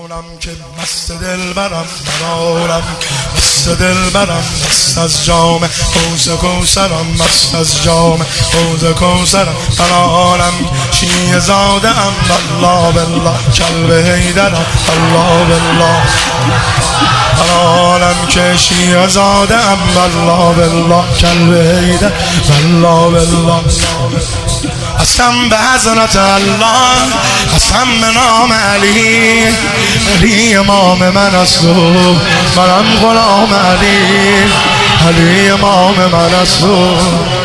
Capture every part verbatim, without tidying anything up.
منالم که مست دل برم، منالم مست دل برم، مست از جام حوض کوثرم، مست از جام حوض کوثرم. منالم شیعه زاده ام، والله بالله کلب حیدرم، والله بالله. منالم که شیعه زاده ام، والله بالله کلب حیدر، والله بالله. قسم به حضرت الله، قسم به نام علی، علی امام من است و منم غلام علی، علی امام من است و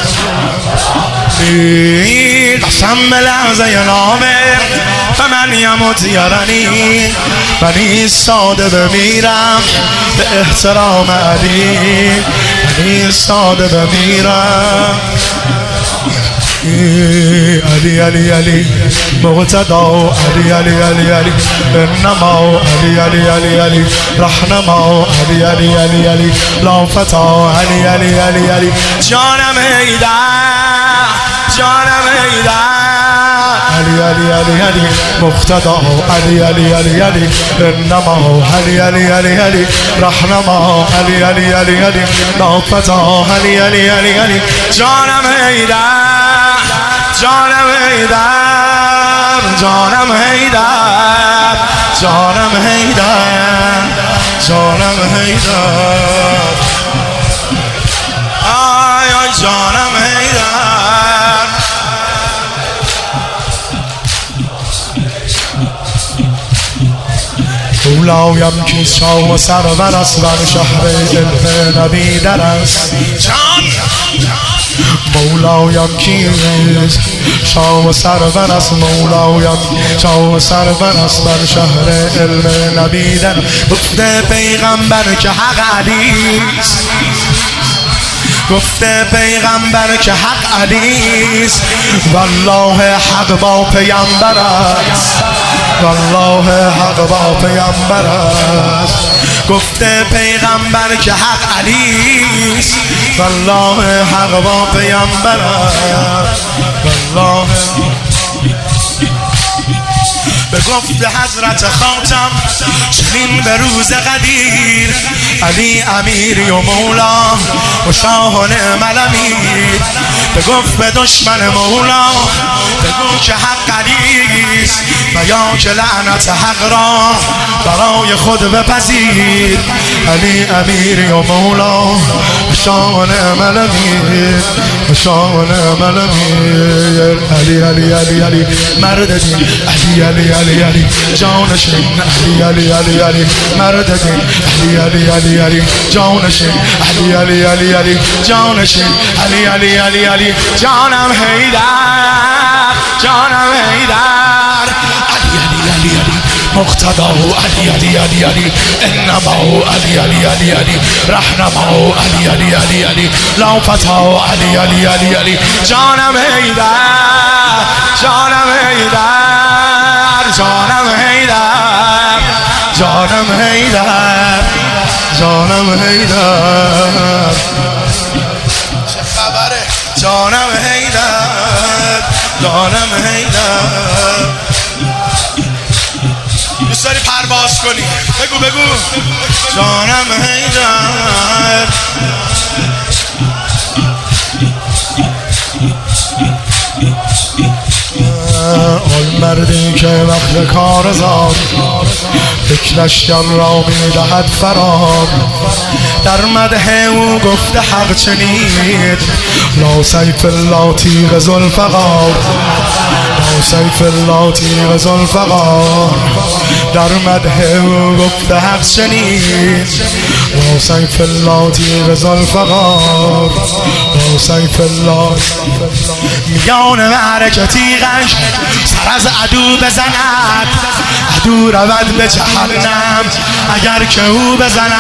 قسم به لحظه نامه و من یموت یرنی، من ایستاده بمیرم به احترام علی، من ایستاده بمیرم. علی علی علی مقتدا، علی علی علی علی انما، علی علی علی علی رهنما، علی علی علی علی لافتا، علی علی علی علی جانم حیدر، جانم حیدر، علی علی علی علی مقتدا، علی علی علی علی انما، علی علی علی علی رهنما، علی علی علی علی لافتا، علی علی علی علی جانم حیدر، جانم حیدر، جانم حیدر، جانم حیدر، جانم حیدر، آی آی جانم حیدر. مولایم کیست شاه و سرور است، بر شهر علم نبی در است. مولایم کیست شاه و سرور است، مولایم شاه و سرور است، بر شهر علم نبی در. گفته پیغمبر که حق علیست، گفته پیغمبر که حق علیست، والله حق با پیغمبر است، والله حق با پیغمبر است. گفته پیغمبر که حق علیست، والله حق با پیغمبر است، والله. به گفت حضرت خاتم چنین به روز قدیر، علی امیری و مولا و شاه و نعم الامیر. به گفت به دشمن مولا، بگو که حق علیست و یا که لعنت حق را برای خود بپذیر. علی امیری و مولا و شاه و نعم الامیر، و شاه و نعم الامیر. علی علی علی علی مرد دین، علی علی علی علی جانشین، علی علی علی علی مرد دین، علی علی علی علی جانشین، علی علی علی علی جانشین، علی علی علی علی جانم حیدر، جانم حیدر، علی علی علی علی مقتدا، علی علی علی علی انما، علی علی علی علی رهنما، علی علی علی علی لافتا، علی علی علی علی جانم حیدر، جانم حیدر، جانم حیدر، جانم حیدر، جانم حیدر. چه خبره جانم حیدر، جانم حیدر. دوست داری پرواز کنی؟ بگو بگو جانم حیدر. آن مردی که وقت کار زاد یک لشکر را میدهد فرار، در مدح او گفت حق چنید، لا سیف الله تیغ ذوالفقار، لا سیف الله تیغ ذوالفقار. در مدح او گفت حق چنید، لا سیف الله تیغ ذوالفقار، لا سیف الله. میان معرکه تیغش سر از عدو بزند، عدو رود به جهنم اگر که او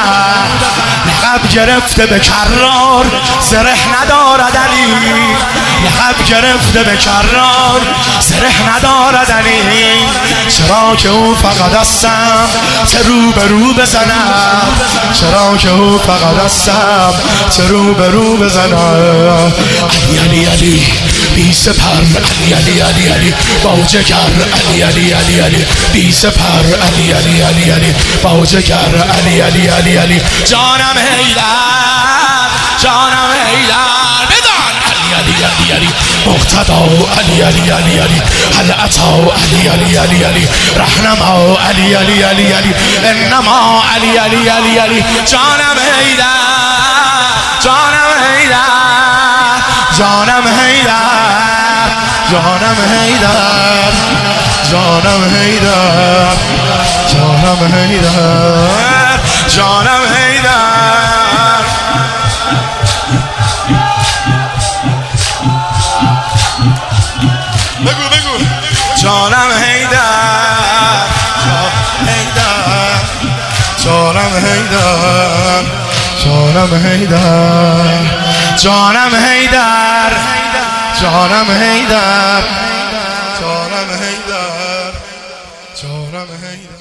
بزند. لقب گرفته به کرار، زره ندارد علی، لقب گرفته به کرار سرح ندارد علی چرا که او فقط هستم چه رو به رو بزند چرا که او فقط هستم چه رو به رو بزند علی علی علی بی سپر علی علی علی علی با جگر علی علی علی علی بی سپر علی علی علی علی با جگر علی علی علی علی جانم حیدر جانم حیدر بدان علی علی علی علی مقتدا علی علی علی علی هل عطا علی علی علی علی رهنما علی علی علی علی انما علی علی علی علی جانم حیدر جانم حیدر جانم حیدر جانم حیدر جانم حیدر جانم حیدر جانم حیدر بگو بگو جانم حیدر جانم حیدر جانم حیدر جانم حیدر جانم حیدر جانم حیدر جانم حیدر